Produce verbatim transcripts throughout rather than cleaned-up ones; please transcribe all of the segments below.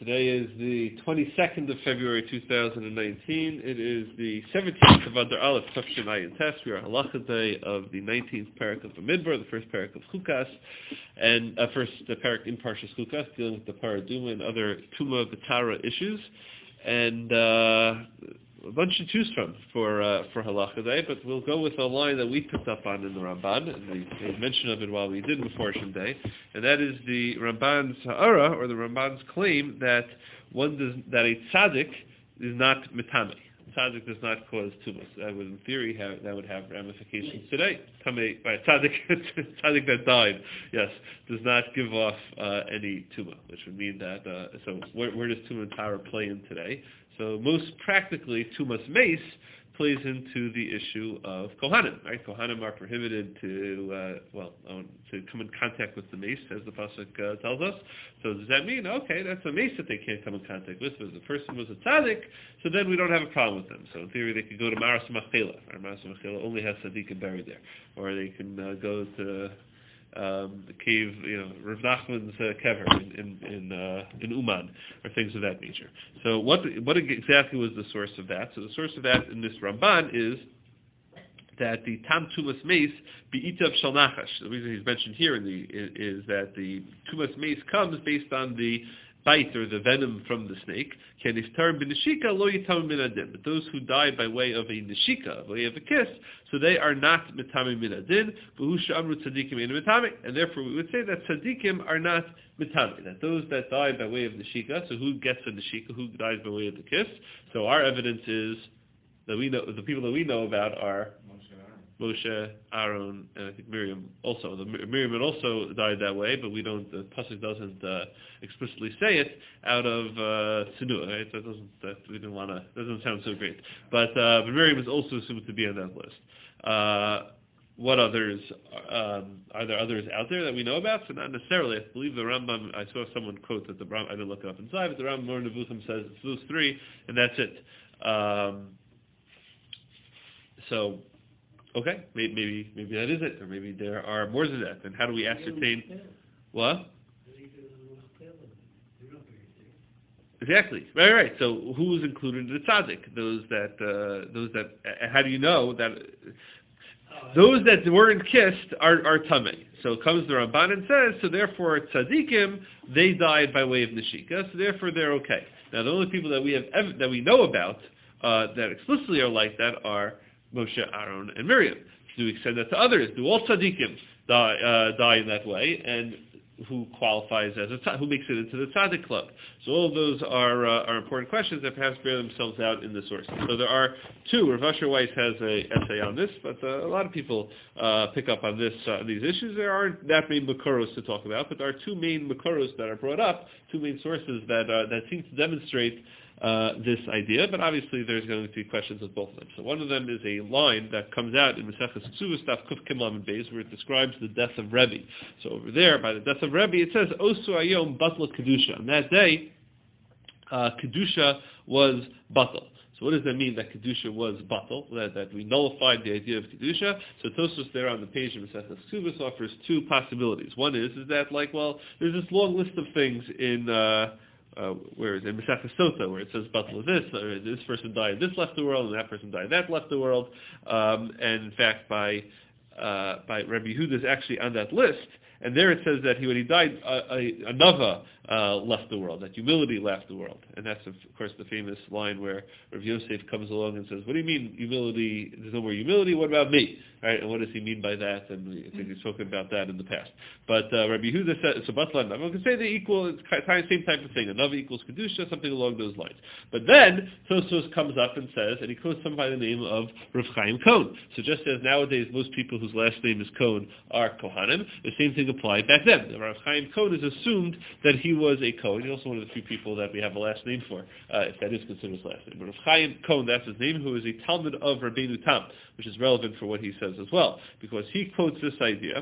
Today is the twenty-second of February two thousand nineteen. It is the seventeenth of Adar Aleph, Tafshin Ayin Tes. We are Halacha Day of the nineteenth parak of Bamidbar, the first parak of Chukas, and uh, first the parak in Parshas Chukas, dealing with the Paraduma and other Tuma B'Tara issues, and uh, a bunch to choose from for uh, for Halacha Day. But we'll go with a line that we picked up on in the Ramban, and we made mention of it while we did before Shem Day, and that is the Ramban's Ha'ara, or the Ramban's claim that one does that a tzaddik is not mitame. Tzaddik does not cause tumas. That would, in theory, have, that would have ramifications today. Tame by a tzaddik, tzaddik that died, yes, does not give off uh, any tuma, which would mean that. Uh, so where, where does tuma and tara play in today? So most practically, tumas mace plays into the issue of kohanim. Right, kohanim are prohibited to uh, well um, to come in contact with the mace, as the pasuk uh, tells us. So does that mean okay, that's a mace that they can't come in contact with? But if the person was a tzaddik, so then we don't have a problem with them. So in theory, they could go to Maras Machela. Maras Machela only has tzaddikim buried there, or they can uh, go to Um, the cave, you know, Rav Nachman's uh, kever in in in, uh, in Uman, or things of that nature. So what what exactly was the source of that? So the source of that in this Ramban is that the Tam Tumas Mace Be'itav Shal Nachash. The reason he's mentioned here in the is, is that the Tumas Mace comes based on the bite or the venom from the snake. But those who died by way of a neshika, by way of a kiss, so they are not mitame min adin. And therefore we would say that tzaddikim are not mitame. That those that die by way of neshika, so who gets a neshika, who dies by way of the kiss? So our evidence is that we know the people that we know about are Moshe, Aaron, and I think Miriam also. The, Miriam also died that way, but we don't. The pasuk doesn't uh, explicitly say it out of uh, Tzinua. Right? That doesn't. That we didn't want to. Doesn't sound so great. But uh, but Miriam is also assumed to be on that list. Uh, what others? Um, are there others out there that we know about? So not necessarily. I believe the Rambam. I saw someone quote that the Rambam. I didn't look it up inside, but the Rambam Mor Nevuchim says it's those three, and that's it. Um, so. Okay, maybe maybe that is it, or maybe there are more than that. And how do we ascertain? What? Exactly. Right, right. So who is included in the tzaddik? Those that, uh, those that. Uh, how do you know that? Those that weren't kissed are are tamei. So comes the Ramban and says, so therefore tzaddikim, they died by way of neshika, so therefore they're okay. Now the only people that we have ev- that we know about uh, that explicitly are like that are Moshe, Aaron, and Miriam. Do we extend that to others? Do all tzaddikim die, uh, die in that way? And who qualifies as a tzaddik, who makes it into the tzaddik club? So all of those are uh, are important questions that perhaps bear themselves out in the sources. So there are two. Rav Asher Weiss has an essay on this, but uh, a lot of people uh, pick up on this uh, these issues. There aren't that many makoros to talk about, but there are two main makoros that are brought up, two main sources that uh, that seem to demonstrate Uh, this idea, but obviously there's going to be questions with both of them. So one of them is a line that comes out in Maseches Ksuvos Daf Kuf Kimlam and Beis, where it describes the death of Rebbe. So over there, by the death of Rebbe, it says, Osu Ayom Batla Kedusha. On that day, uh, Kedusha was batal. So what does that mean, that Kedusha was batal? That, that we nullified the idea of Kedusha? So Tosfos there on the page of Maseches Ksuvos offers two possibilities. One is, is that like, well, there's this long list of things in... Uh, Uh, where is it? Maseches Sota, where it says Batal this, or this person died, this left the world, and that person died, that left the world. Um, and in fact, by uh, by Rabbi Yehuda is actually on that list, and there it says that he, when he died, uh, a, a nava uh, left the world, that humility left the world. And that's, of course, the famous line where Rav Yosef comes along and says, what do you mean humility, there's no more humility, what about me? Right? And what does he mean by that? And we, I think he's spoken about that in the past. But uh, Rabbi Yehuda said, so Batlan, I'm going to say they equal, it's kind of same type of thing, another equals Kedusha, something along those lines. But then, Tosfos comes up and says, and he quotes someone by the name of Rav Chaim Cohn. So just as nowadays most people whose last name is Cohn are Kohanim, the same thing applied back then. Rav Chaim Cohn is assumed that he was a Cohen. He's also one of the few people that we have a last name for, uh, if that is considered his last name. But Rav Chaim Cohn, that's his name, who is a Talmud of Rabbeinu Tam, which is relevant for what he says as well, because he quotes this idea,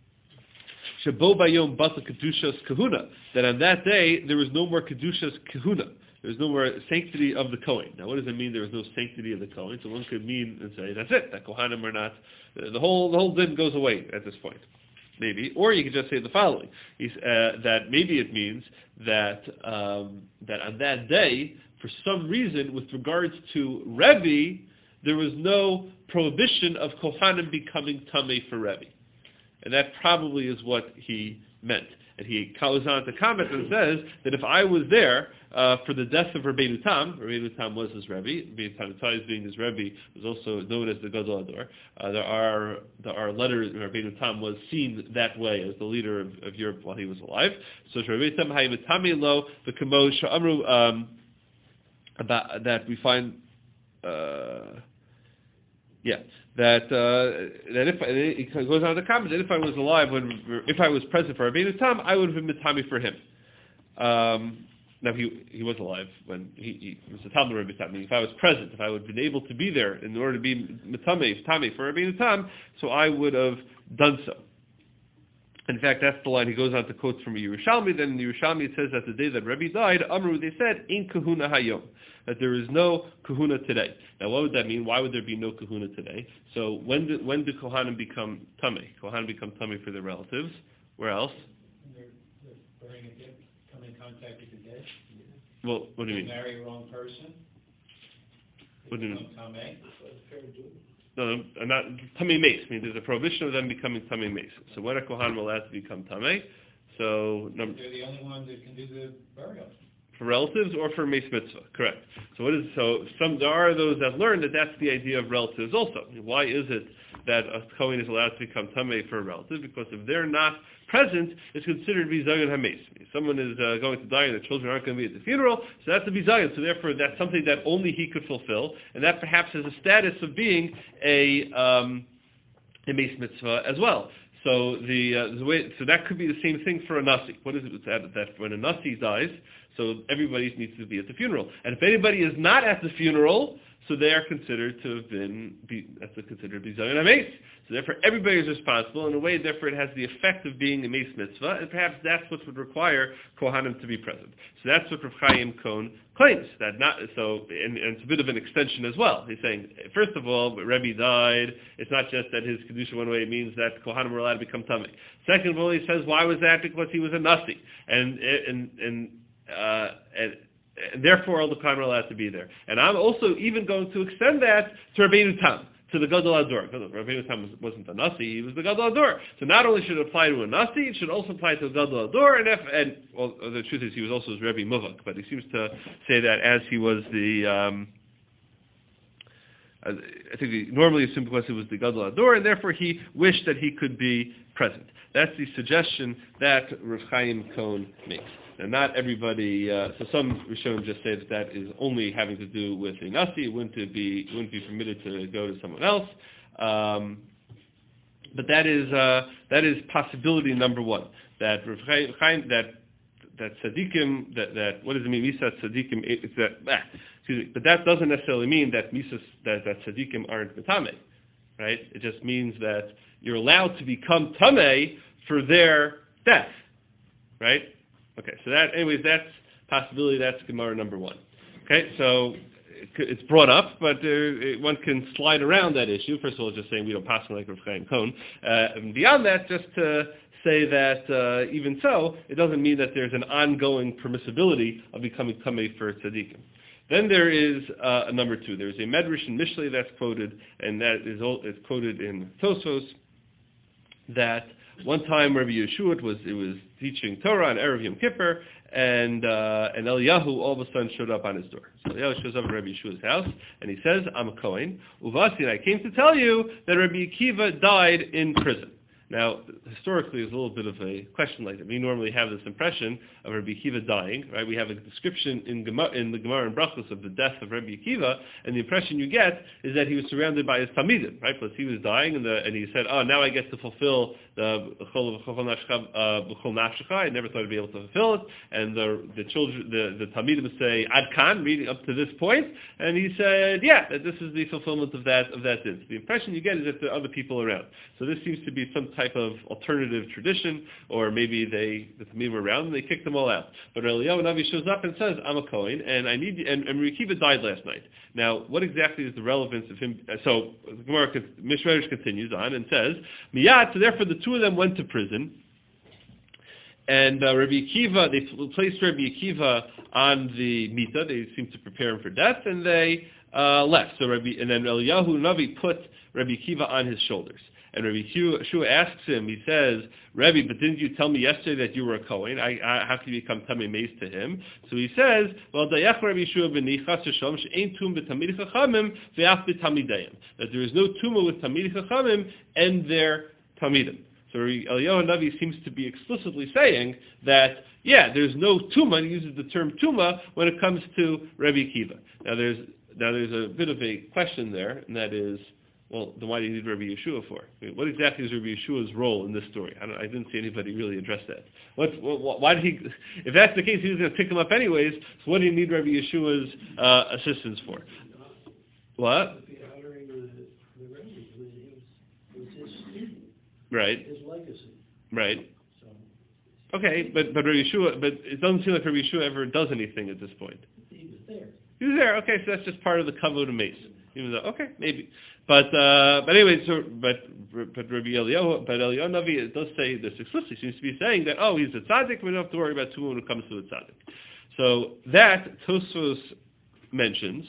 Shabo Bayom Bata Kedushas Kahuna, that on that day there was no more Kedushas Kahuna. There's no more sanctity of the Kohen. Now, what does it mean there is no sanctity of the Kohen? So one could mean and say, that's it, that Kohanim are not, the whole the whole din goes away at this point. maybe, or you could just say the following: He's, uh, that maybe it means that um, that on that day, for some reason, with regards to Rebbe, there was no prohibition of Kohanim becoming Tamei for Rebbe, and that probably is what he meant. And he goes on to comment and says that if I was there uh, for the death of Rabbeinu Tam, Rabbeinu Tam was his Rebbe, Rabbeinu Tam Tzai being his Rebbe was also known as the Gadol Ador. Uh, there are there are letters, Rabbeinu Tam was seen that way as the leader of, of Europe while he was alive. So Rabbeinu Tam Hayimatami Lo, the Kamo Sha'amru, um, about that we find, uh, yeah. That uh, that if it goes on to comment that if I was alive when if I was present for Rabbeinu Tam, I would have been mitami for him. Um, now he he was alive when he, he was a Talmud Rabbi Tam. If I was present, if I would have been able to be there in order to be mitami tami for Rabbeinu Tam, so I would have done so. In fact, that's the line he goes on to quote from Yerushalmi. Then in Yerushalmi it says that the day that Rebbe died, Amru, they said, in kahuna hayom, that there is no kahuna today. Now, what would that mean? Why would there be no kahuna today? So when do, when do Kohanim become tamei? Kohanim become tamei for their relatives. Where else? They're, they're burning a gift, come in contact with the dead. Well, what do you mean? Marry a wrong person. What do you mean? Tamei. No, no, not tamei mace. I mean, there's a prohibition of them becoming tamei mace. So when are Kohanim allowed to become tamei? So number. They're the only ones that can do the burial. For relatives or for mace mitzvah, correct. So what is so? Some there are those that learn that that's the idea of relatives also. Why is it that a kohen is allowed to become tamei for a relative? Because if they're not present, it's considered to be zayin hameis. Someone is uh, going to die and the children aren't going to be at the funeral, so that's a bizayin. So therefore, that's something that only he could fulfill, and that perhaps has a status of being a um, a mace mitzvah as well. So the, uh, the way, so that could be the same thing for a nasi. What is it that, that when a nasi dies, so everybody needs to be at the funeral, and if anybody is not at the funeral, so they are considered to have been, be, that's considered to be zayin hameis. So therefore, everybody is responsible. In a way, therefore, it has the effect of being a mace mitzvah, and perhaps that's what would require Kohanim to be present. So that's what Rav Chaim Cohn claims. That not so, and, and it's a bit of an extension as well. He's saying, first of all, Rebbe died. It's not just that his kedusha went away. It means that Kohanim were allowed to become tamei. Second of all, he says, why was that? Because he was a nasi, and and and uh, and. And therefore, all the Kohanim are allowed to be there. And I'm also even going to extend that to Rabbeinu Tam, to the Gadol Ador. Rabbeinu Tam wasn't a Nasi, he was the Gadol Ador. So not only should it apply to a Nasi, it should also apply to a Gadol Ador, and, if, and well, the truth is he was also his Rebbe Muvak, but he seems to say that as he was the, um, I think he normally assumed because he was the Gadol Ador, and therefore he wished that he could be present. That's the suggestion that Rav Chaim Cohn makes. And not everybody, uh, so some Rishonim just say that that is only having to do with a Nasi. It wouldn't be, it wouldn't be permitted to go to someone else. Um, but that is, uh, that is possibility number one. That Rav Chaim, that, that tzaddikim, that, that, what does it mean? Misas tzaddikim, it's that, ah, excuse me, but that doesn't necessarily mean that misas, that, that tzaddikim aren't tamei, right? It just means that you're allowed to become tamei for their death, right? Okay, so that, anyways, that's possibility. That's Gemara number one. Okay, so it's brought up, but uh, one can slide around that issue. First of all, just saying we don't pass on like Rav Chaim Cohn. Uh, and beyond that, just to say that uh, even so, it doesn't mean that there's an ongoing permissibility of becoming tamei for tzaddikim. Then there is uh, a number two. There's a Medrash in Mishlei that's quoted, and that is, is quoted in Tosfos, that one time Rabbi Yeshua was it was teaching Torah on Erev Yom Kippur, and uh, and Eliyahu all of a sudden showed up on his door. So Eliyahu shows up at Rabbi Yeshua's house, and he says, "I'm a Kohen. Uvasi, and I came to tell you that Rabbi Akiva died in prison." Now, historically, there's a little bit of a question like that. We normally have this impression of Rabbi Akiva dying, right? We have a description in, Gemara, in the Gemara and Brachos of the death of Rabbi Akiva, and the impression you get is that he was surrounded by his Talmidim, right? Because he was dying, and, the, and he said, "Oh, now I get to fulfill the B'chol Nafshecha. I never thought I'd be able to fulfill it." And the the children, the, the Talmidim say, "Ad Kan," reading up to this point, and he said, "Yeah, that this is the fulfillment of that of that din." So the impression you get is that there are other people around. So this seems to be some type of alternative tradition, or maybe they the Tamim were around and they kicked them all out. But Eliyahu Navi shows up and says, "I'm a Kohen, and I need." And, and Rabbi Akiva died last night. Now, what exactly is the relevance of him? So the Gemara, Mishrash continues on and says, "Miyat." So therefore, the two of them went to prison. And uh, Rabbi Akiva, they placed Rabbi Akiva on the Mita. They seemed to prepare him for death, and they uh, left. So Rabbi, and then Eliyahu Navi put Rabbi Akiva on his shoulders. And Rabbi Yeshua asks him, he says, "Rabbi, but didn't you tell me yesterday that you were a Kohen? I, I have to become Tamei Meis to him." So he says, "Well, Dayach Rabbi Yeshua b'ni chas v'shalom she'ein tum b'tamid chachamim ve'af b'tamidayim." That there is no tumah with tamid chachamim and their tamidim. So Eliyahu Navi seems to be explicitly saying that, yeah, there's no tumah, and he uses the term tumah when it comes to Rabbi Akiva. Now there's now there's a bit of a question there, and that is, well, then why do you need Rabbi Yeshua for? I mean, what exactly is Rabbi Yeshua's role in this story? I, don't, I didn't see anybody really address that. What, what, why did he? If that's the case, he was going to pick him up anyways. So what do you need Rabbi Yeshua's uh, assistance for? What? Right. His legacy. Right. So. Okay, but but Rabbi Yeshua, but it doesn't seem like Rabbi Yeshua ever does anything at this point. He was there. He was there. Okay, so that's just part of the kavod mace. Even though, okay, maybe, but uh, but anyway, so but but Rabbi Eliyahu, but Eliyahu Navi, it does say this explicitly. Seems to be saying that, oh, he's a tzaddik. We don't have to worry about tumah when it comes to a tzaddik. So that Tosfos mentions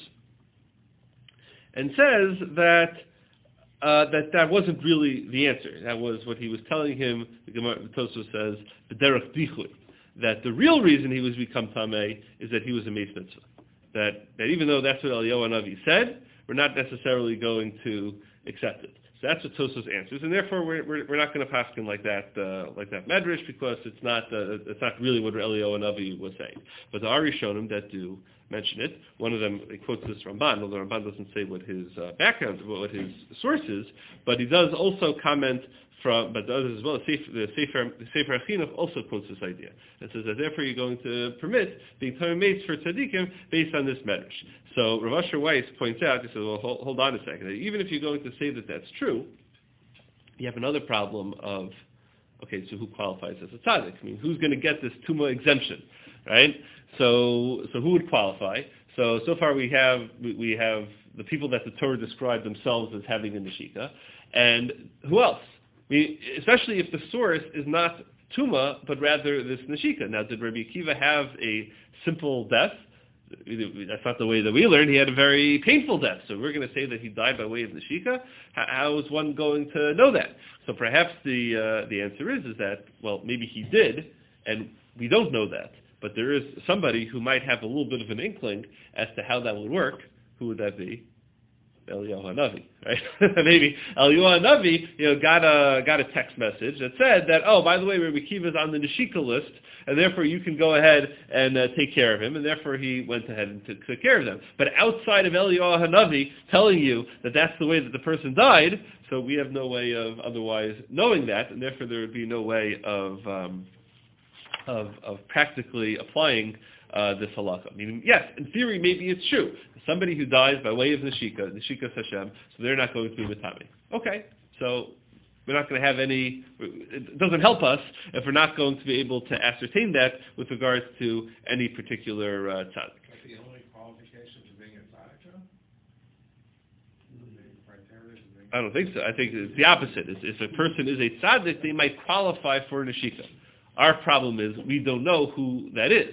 and says that. Uh, that that wasn't really the answer. That was what he was telling him. The Gemara Tosfos says, "B'derech dichui," that the real reason he was become tamei is that he was a meis mitzvah. That that even though that's what Eliyahu Navi said, we're not necessarily going to accept it. So that's what Tosfos answers, and therefore we're we're, we're not going to paskin like that uh, like that medrash, because it's not uh, it's not really what Eliyahu Navi was saying. But the Arishonim that do mention it. One of them, he quotes this Ramban, although Ramban doesn't say what his uh, background, what his source is, but he does also comment from, but others as well, the Sefer, the Sefer Achinuch also quotes this idea. It says that therefore you're going to permit being Tamei Meis for tzaddikim based on this medrash. So Rav Asher Weiss points out, he says, well, hold, hold on a second. Even if you're going to say that that's true, you have another problem of, okay, so who qualifies as a tzaddik? I mean, who's going to get this tumah exemption, right? So, so who would qualify? So, so far we have we, we have the people that the Torah described themselves as having a neshika, and who else? I mean, especially if the source is not tuma, but rather this neshika. Now, did Rabbi Akiva have a simple death? That's not the way that we learned. He had a very painful death. So we're going to say that he died by way of neshika. How, how is one going to know that? So perhaps the uh, the answer is is that, well, maybe he did, and we don't know that. But there is somebody who might have a little bit of an inkling as to how that would work. Who would that be? Eliyahu Navi, right? Maybe Eliyahu Navi, you know, got a got a text message that said that, oh, by the way, Rabbi Akiva is on the Neshika list, and therefore you can go ahead and uh, take care of him, and therefore he went ahead and took, took care of them. But outside of Eliyahu Navi telling you that that's the way that the person died, so we have no way of otherwise knowing that, and therefore there would be no way of um, of, of practically applying uh, this halakha. Meaning, yes, in theory, maybe it's true. Somebody who dies by way of neshika, neshika Hashem, so they're not going to be matami. Okay, so we're not going to have any, it doesn't help us if we're not going to be able to ascertain that with regards to any particular uh, tzaddik. That's the only qualification to being a tzaddik? I don't think so. I think it's the opposite. If a person is a tzaddik, they might qualify for neshika. Our problem is we don't know who that is.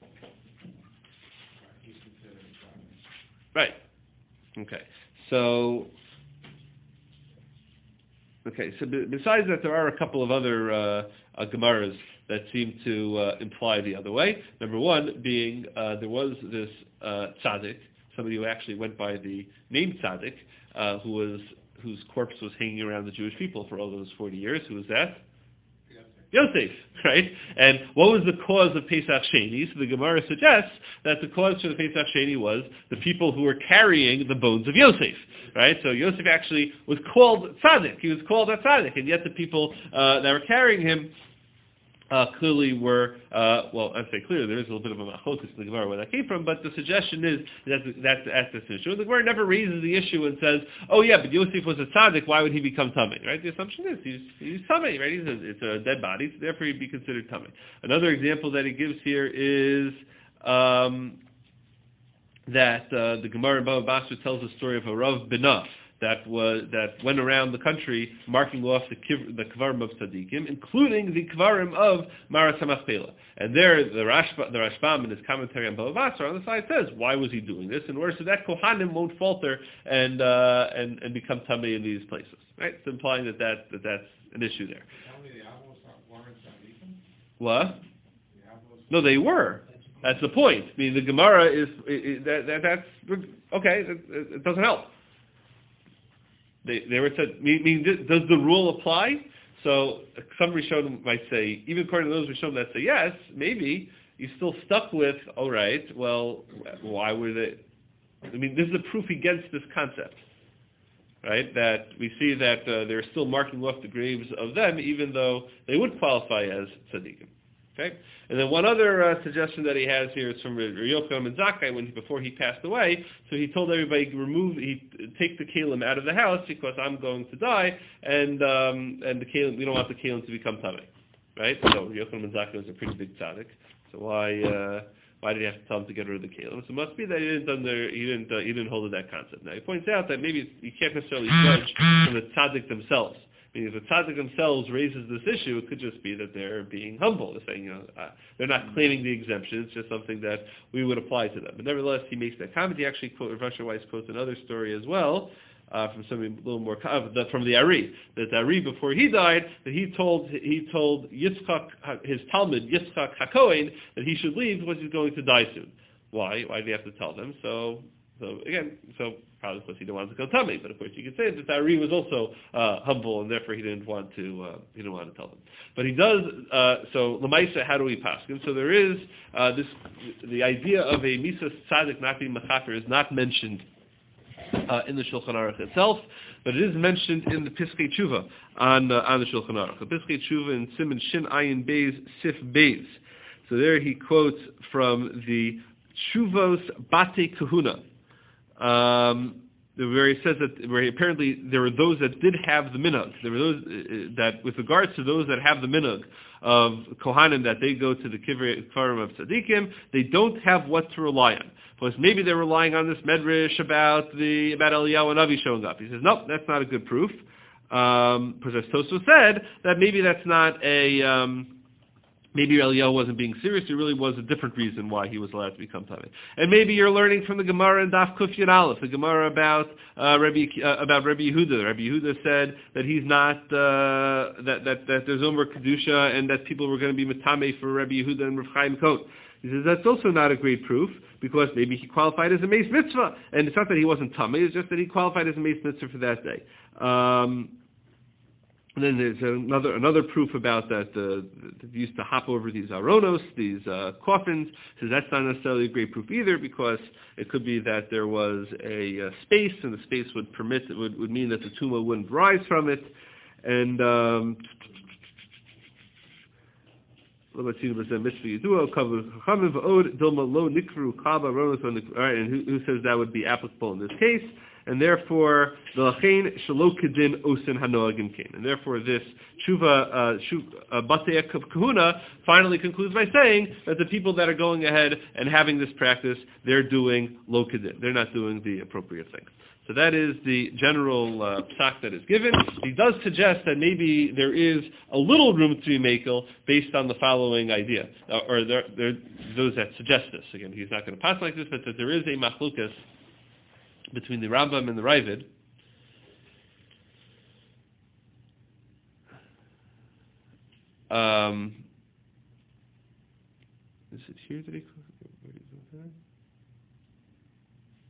Right. Okay. So, okay. So b- besides that, there are a couple of other uh, uh, Gemaras that seem to uh, imply the other way. Number one being uh, there was this uh, tzaddik, somebody who actually went by the name tzaddik, uh, who was whose corpse was hanging around the Jewish people for all those forty years. Who was that? Yosef, right? And what was the cause of Pesach Sheni? So the Gemara suggests that the cause for the Pesach Sheni was the people who were carrying the bones of Yosef, right? So Yosef actually was called tzaddik. He was called a tzaddik, and yet the people uh, that were carrying him uh, clearly were, uh, well, I'd say clearly, there is a little bit of a machlokus in the Gemara where that came from, but the suggestion is that that's, that's the issue. The Gemara never raises the issue and says, oh yeah, but Yosef was a tzaddik, why would he become tummy, right? The assumption is he's, he's tummy, right? He's a, it's a dead body, so therefore he'd be considered tummy. Another example that he gives here is um, that uh, the Gemara in Bava Basra tells the story of a Rav Binah, that was that went around the country marking off the kiv, the kvarim of tzaddikim, including the kvarim of Maras HaMachpelah. And there, the Rashba, the Rashbam in his commentary on Bava Basra on the side says, why was he doing this? In order so that Kohanim won't falter and uh, and and become tummy in these places. Right? It's implying that, that, that that's an issue there. Tell me the Avos weren't tzaddikim? What? The Avos- No, they were. That's the point. I mean, the Gemara is it, it, that, that that's okay. It, it doesn't help. They, they were said, meaning, does the rule apply? So some Rishonim might say, even according to those Rishonim that say yes, maybe, you're still stuck with, all right, well, why were they? I mean, this is a proof against this concept, right? That we see that uh, they're still marking off the graves of them, even though they would qualify as tzaddikim. Okay, and then one other uh, suggestion that he has here is from Yochanan ben Zakkai when he, before he passed away. So he told everybody to remove, he take the kalim out of the house because I'm going to die, and um, and the kalim, we don't want the kalim to become tamei, right? So Yochanan ben Zakkai was a pretty big tzaddik. So why uh, why did he have to tell him to get rid of the kalim? So it must be that he didn't under, he didn't uh, he didn't hold to that concept. Now he points out that maybe you can't necessarily judge from the tzaddik themselves. I mean, if the tzaddik themselves raises this issue, it could just be that they're being humble. They're saying, you know, uh, they're not claiming the exemption. It's just something that we would apply to them. But nevertheless, he makes that comment. He actually, quote, Rav Asher Weiss quotes another story as well, uh, from somebody a little more, uh, from the Ari. That Ari, before he died, that he told he told Yitzchak, his Talmud, Yitzchak HaKohen, that he should leave because he's going to die soon. Why? Why did he have to tell them? So, so again, so probably because he didn't want to go tummy, but of course you could say that Ari was also uh, humble, and therefore he didn't want to uh, he didn't want to tell them. But he does. Uh, so Lamaisa, how do we pass? And so there is uh, this the idea of a Misas Tzaddik not being mechaper is not mentioned uh, in the Shulchan Aruch itself, but it is mentioned in the Piskei Tshuva on uh, on the Shulchan Aruch. The Piskei Tshuva in Siman Shin Ayin Beis Sif Beis. So there he quotes from the Tshuvos Bate Kahuna. Um, where he says that where he, apparently there were those that did have the minhag. There were those uh, that, with regards to those that have the minhag of Kohanim, that they go to the Kvarim of Tzaddikim, they don't have what to rely on. Plus, maybe they're relying on this medrash about the about Eliyahu and Avi showing up. He says, nope, that's not a good proof. Um, because as Tosfos said, that maybe that's not a um, Maybe Eliyahu wasn't being serious. There really was a different reason why he was allowed to become Tamei. And maybe you're learning from the Gemara in Daf Kuf Yud Aleph, the Gemara about uh, Rabbi uh, about Rabbi Yehuda. Rabbi Yehuda said that he's not uh, that that that there's Omer Kedusha and that people were going to be Matamei for Rabbi Yehuda and Rav Chaim Kohen. He says that's also not a great proof because maybe he qualified as a Meis Mitzvah, and it's not that he wasn't Tamei. It's just that he qualified as a Meis Mitzvah for that day. Um, And then there's another another proof about that uh, they used to hop over these aronos, these uh, coffins. Says that's not necessarily a great proof either, because it could be that there was a, uh space, and the space would permit would would mean that the tumah wouldn't rise from it. And um, all right, and who, who says that would be applicable in this case? And therefore, the lachein shalokidin osin hanoagim kain. And therefore, this tshuva uh, batei kahuna finally concludes by saying that the people that are going ahead and having this practice, they're doing lokidin. They're not doing the appropriate thing. So that is the general uh, psak that is given. He does suggest that maybe there is a little room to be makel based on the following idea, uh, or there, there those that suggest this. Again, he's not going to pass like this, but that there is a machlukas between the Rambam and the Ravid. Um, is it here that he...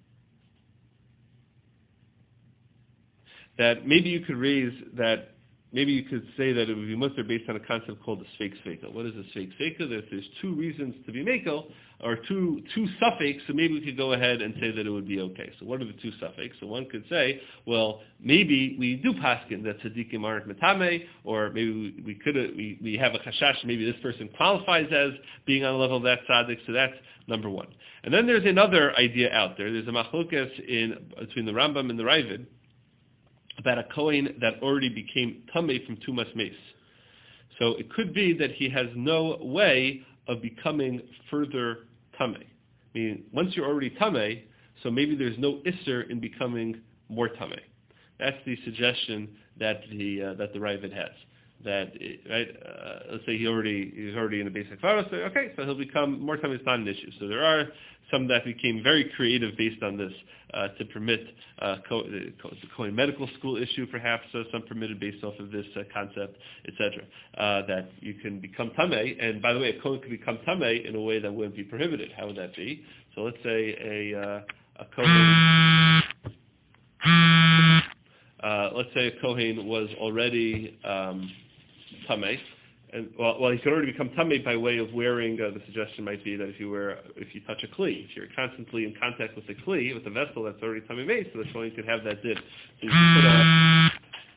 That maybe you could raise that maybe you could say that it would be mutter based on a concept called the Sveik Sveika. What is a Sveik Sveika? That there's two reasons to be makel, or two two suffix, so maybe we could go ahead and say that it would be okay. So what are the two suffix? So one could say, well, maybe we do paskin that tzaddikim aren't metame, or maybe we, we could we, we have a chashash, maybe this person qualifies as being on a level of that tzaddik, so that's number one. And then there's another idea out there. There's a machlokas in between the Rambam and the Ravid about a Kohen that already became tamei from Tumas Meis. So it could be that he has no way of becoming further tamei. I mean, once you're already tamei, so maybe there's no isser in becoming more tamei. That's the suggestion that the uh, that the Ravid has. That right, uh, let's say he already he's already in the basic fara, so okay, so he'll become more tamei. It's not an issue. So there are some that became very creative based on this uh, to permit uh, co- the Kohen medical school issue, perhaps uh, some permitted based off of this uh, concept, et cetera. Uh, that you can become tamei, and by the way, a Kohen could become tamei in a way that wouldn't be prohibited. How would that be? So let's say a uh, a Kohen. Uh, let's say a Kohen was already um, tamei. And, well, well, he could already become tamei by way of wearing. Uh, the suggestion might be that if you wear, if you touch a kli, if you're constantly in contact with the kli, with the vessel that's already tamei made, so the Kohen could have that dip. So you could put a,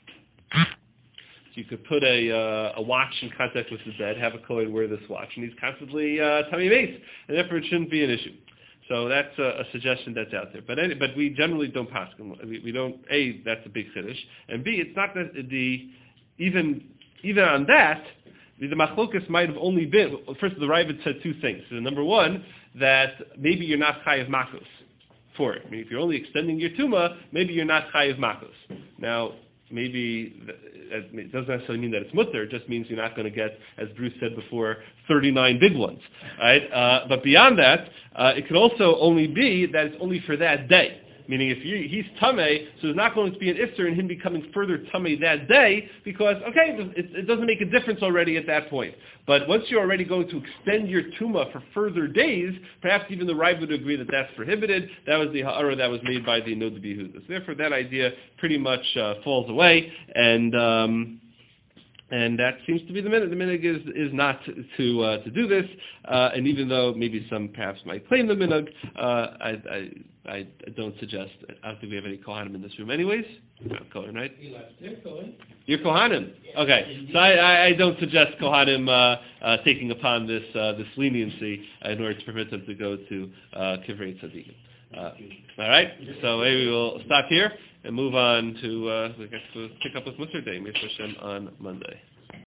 so you could put a, uh, a watch in contact with the bed, have a Kohen wear this watch, and he's constantly uh, tamei made, and therefore it shouldn't be an issue. So that's a, a suggestion that's out there. But any, but we generally don't pass. We, we don't. A, that's a big chiddush, and B, it's not that the even even on that. The machlokas might have only been, first the Ravid said two things. So number one, that maybe you're not chayiv makos for it. I mean, if you're only extending your tuma, maybe you're not chayiv makos. Now, maybe it doesn't necessarily mean that it's mutter, it just means you're not going to get, as Bruce said before, thirty-nine big ones. Right? Uh, but beyond that, uh, it could also only be that it's only for that day. Meaning if you, he's tamei, so there's not going to be an iftar in him becoming further tamei that day, because, okay, it, it doesn't make a difference already at that point. But once you're already going to extend your tuma for further days, perhaps even the Rav would agree that that's prohibited. That was the ha'ara that was made by the Nod B'Yehuda. So therefore that idea pretty much uh, falls away, and... Um, And that seems to be the minhag. The minhag is, is not to uh, to do this, uh, and even though maybe some perhaps might claim the minhag, uh, I, I I don't suggest. I don't think we have any kohanim in this room, anyways. No, Kohen, right? You're kohanim. Okay, so I, I, I don't suggest kohanim uh, uh, taking upon this uh, this leniency in order to permit them to go to uh, kivrei tzaddikim. Uh, all right, so maybe we'll stop here and move on to, uh, we got to pick up with Musar Day, Mitzvah Hashem, on Monday.